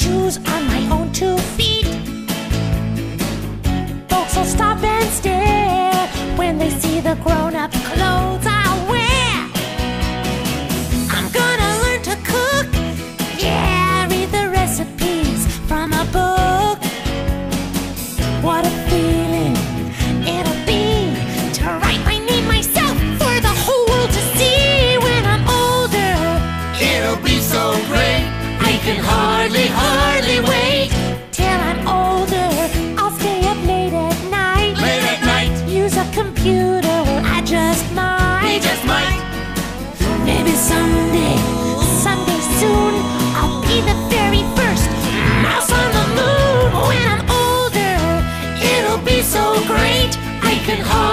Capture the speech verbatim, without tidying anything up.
shoes on my own two feet. Folks will stop and stare when they see the grown-up clothes I wear. I'm gonna learn to cook, yeah, read the recipes from a book. What a feeling it'll be to write my name myself for the whole world to see when I'm older. It'll be so great, I can hardly, hardly wait. Till I'm older, I'll stay up late at night. Late at night, Use a computer, well, I just might. we just might. Maybe someday, someday soon, I'll be the very first mouse on the moon. When I'm older, it'll be so great, I can hardly